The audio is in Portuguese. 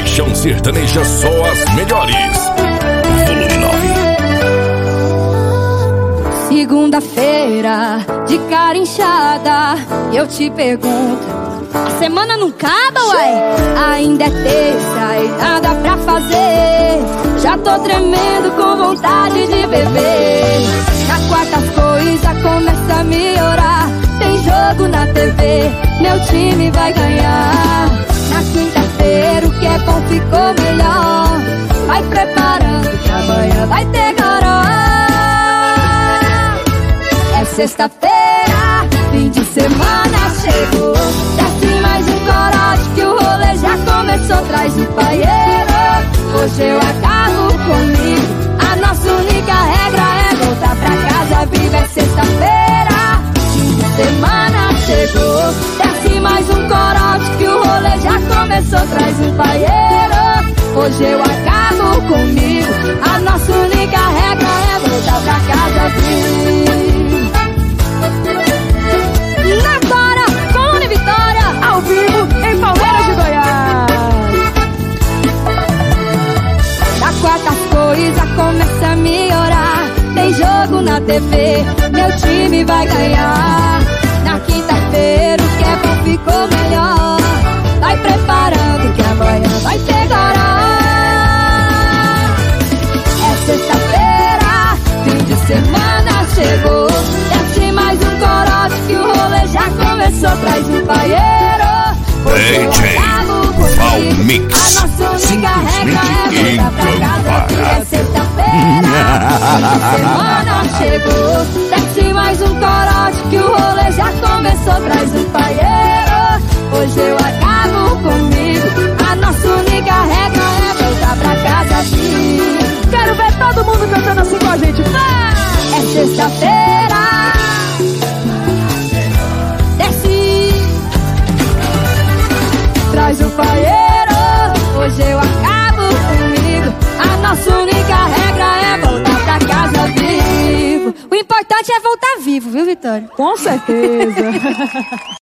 Paixão Sertaneja, só as melhores. Volume 9. Segunda-feira, de cara inchada, eu te pergunto, a semana não acaba, uai? Ainda é terça e nada pra fazer. Já tô tremendo com vontade de beber. Na quarta as coisas começam a melhorar. Tem jogo na TV, meu time vai ganhar. Na quinta-feira o que é bom ficou melhor. Vai preparando que amanhã vai ter goró. É sexta-feira, fim de semana chegou. Desce mais um corote que o rolê já começou. Traz o paieiro, hoje eu acabo comigo. A nossa única regra é voltar pra casa viva. É sexta-feira, fim de semana chegou. Desce mais um corote que o rolê já começou. Traz um paieiro, hoje eu acabo comigo. A nossa única regra é voltar pra casa viva. Ao vivo em Palmeiras de Goiás. Na quarta as coisas começam a melhorar. Tem jogo na TV, meu time vai ganhar. Na quinta-feira o que é bom ficou melhor. Vai preparando que amanhã vai ter goró. É sexta-feira, fim de semana chegou. Desce mais um corote que o rolê já começou. Traz um paieiro, DJ Valmix, a nossa única regra é voltar pra casa que é sexta-feira. Semana chegou, desce mais um corote que o rolê já começou. Traz um paieiro, hoje eu acabo comigo. A nossa única regra é voltar pra casa assim. Quero ver todo mundo cantando assim com a gente. Vai! É sexta-feira. Traz o paieiro, hoje eu acabo comigo. A nossa única regra é voltar pra casa vivo. O importante é voltar vivo, viu, Vitória? Com certeza.